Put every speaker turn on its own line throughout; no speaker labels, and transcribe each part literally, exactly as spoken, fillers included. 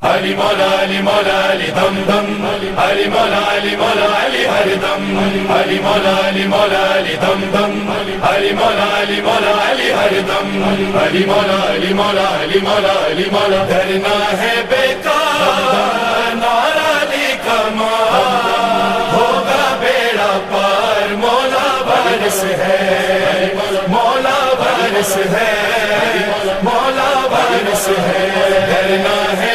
علی مولا علی مولا علی دم دم علی مولا علی مولا علی ہر دم علی مولا علی مولا علی دم دم علی مولا علی مولا علی ہر دم علی مولا علی مولا علی مولا علی مولا ڈرنا ہے بیکار نعرہ علی کا ماں ہوگا بیڑا پار مولا وارث ہے مولا وارث ہے مولا وارث ہے ڈرنا ہے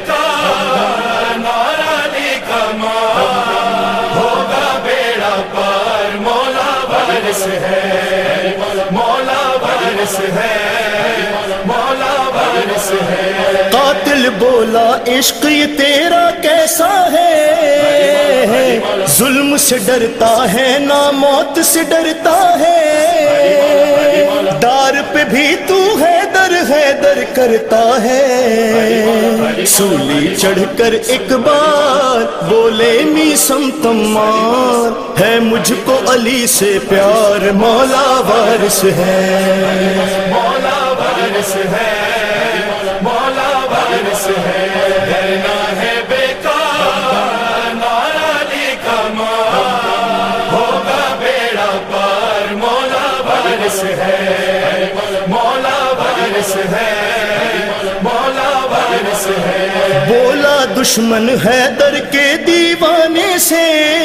ہے مولا وارث ہے مولا وارث ہے
قاتل بولا عشق یہ تیرا کیسا ہے ظلم سے ڈرتا ہے نہ موت سے ڈرتا ہے دار پہ بھی تو ہے در ہے در کرتا ہے سولی چڑھ کر ایک بار بولے میسم تمار ہے مجھ کو علی سے پیار مولا وارث ہے
مولا وارث ہے مولا وارث ہے ڈرنا ہے بیکار نعرہ علی کا ماں ہوگا بیڑا پار مولا وارث ہے مولا وارث ہے مولا وارث ہے
بولا دشمن حیدر کے دیوانے سے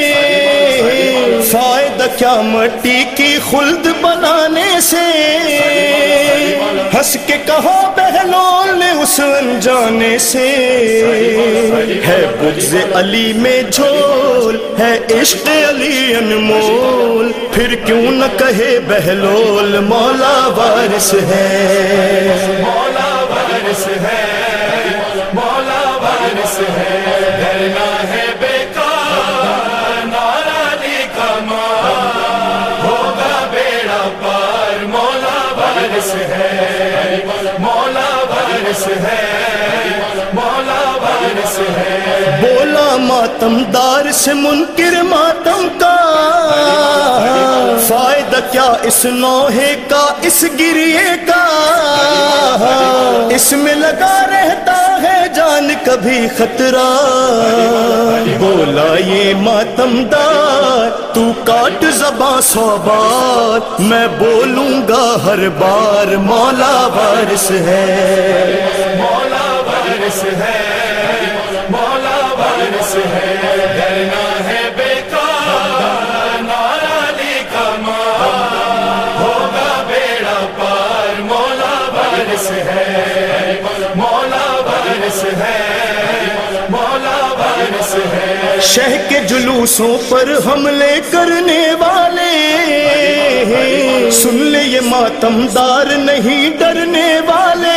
فائدہ کیا مٹی کی خلد بنانے سے ہنس کے کہا بہلول نے اس انجانے سے ہے بغض علی میں جھول ہے عشق علی انمول پھر کیوں نہ کہے بہلول مولا وارث ہے
مولا وارث ہے مولا وارث ہے ڈرنا ہے بیکار نعرہ علی کا ماں ہوگا بیڑا پار مولا وارث ہے مولا وارث ہے مولا وارث ہے
بولا ماتم دار سے منکر ماتم کا فائدہ کیا اس نوحے کا اس گریے کا اس میں لگا رہتا ہے جان کبھی خطرہ بولا یہ ماتم دار تو کاٹ زباں سو بار میں بولوں گا ہر بار مولا وارث ہے
مولا وارث ہے مولا وارث ہے ڈرنا ہے بیکار نعرہ علی کا ماں ہوگا بیڑا پار مولا وارث ہے مولا وارث ہے مولا وارث ہے
شہ کے جلوسوں پر حملے کرنے والے سن لے یہ ماتم دار نہیں ڈرنے والے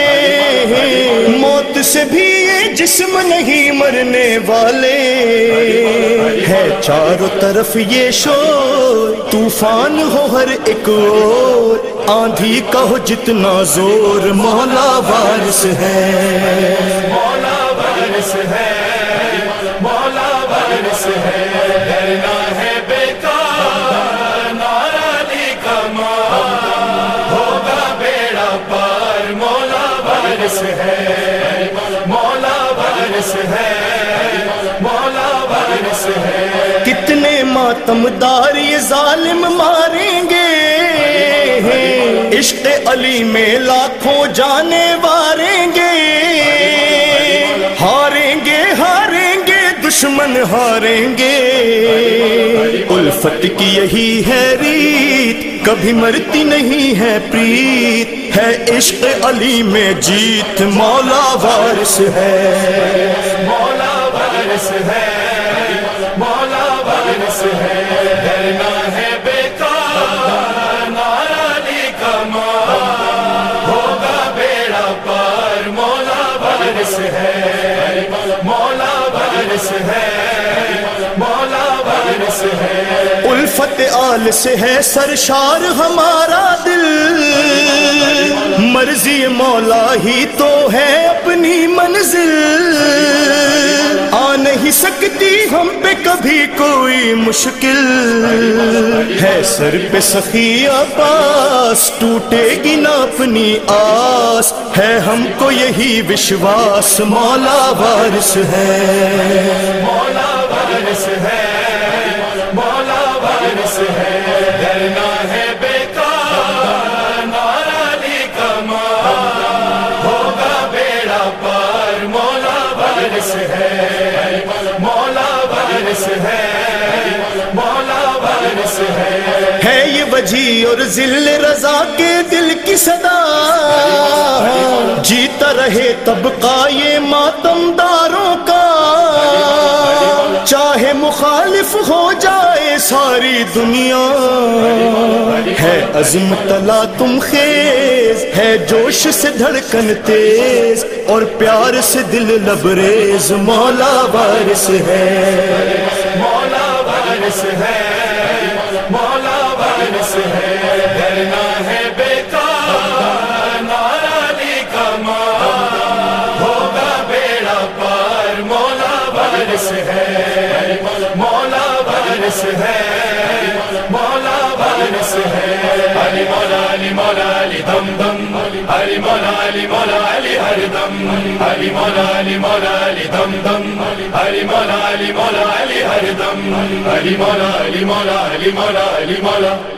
موت سے بھی یہ جسم نہیں مرنے والے ہے چاروں طرف یہ شور طوفان ہو ہر ایک اور آندھی کا ہو جتنا زور مولا وارث ہے
مولا وارث ہے مولا وارث ہے ڈرنا ہے بیکار نعرہ علی کا ماں ہوگا بیڑا پار مولا وارث ہے مولا وارث ہے مولا وارث ہے
کتنے ماتم دار یہ ظالم ماریں گے عشق علی میں لاکھوں جانے واریں گے ہاریں گے ہاریں گے دشمن ہاریں گے الفت کی یہی ہے ریت کبھی مرتی نہیں ہے پریت ہے عشق علی میں جیت مولا وارث ہے
مولا وارث ہے مولا وارث ہے ڈرنا ہے بیکار نعرہ علی کا ماں ہوگا بیڑا پار مولا وارث ہے مولا وارث ہے مولا وارث ہے
الفت آل سے ہے سرشار ہمارا دل مرضی مولا ہی تو ہے اپنی منزل آ نہیں نہیں سکتی ہم پہ کبھی کوئی مشکل ہے سر پہ سخی عباس ٹوٹے گی نہ اپنی آس ہے ہم کو یہی وشواس مولا وارث ہے
مولا وارث ہے مولا وارث ہے ڈرنا ہے بیکار نعرہ علی کا مار ہوگا بیڑا پار مولا وارث ہے مولا وارث ہے مولا وارث ہے
ہے یہ وجی اور ذل رضا کے دل کی صدا جیتا رہے طبقہ یہ ماتم داروں کا چاہے مخالف ہو جائے ساری دنیا ہے عزم تلا تم خیز ہے جوش سے دھڑکن تیز اور پیار سے دل لبریز مولا وارث ہے
مولا وارث ہے مولا وارث ہے ڈرنا ہے بیکار نعرہ علی کا مار ہوگا بیڑا پار مولا وارث ہے مولا وارث ہے مولا وارث ہے علی مولا علی مولا علی دم دم علی مولا علی مولا علی ہر دم علی مولا علی مولا علی دم دم علی مولا علی مولا علی ہر دم علی مولا علی مولا علی مولا علی مولا